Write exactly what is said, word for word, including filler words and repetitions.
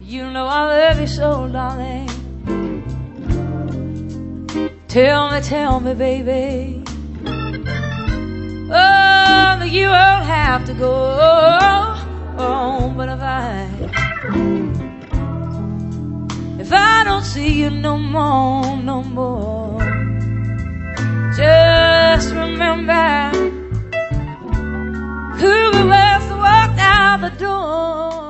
You know I love you so, darling. Tell me, tell me, baby. Oh, that you won't have to go. Oh, but if I, if I don't see you no more, no more, just remember who we were to walk out the door.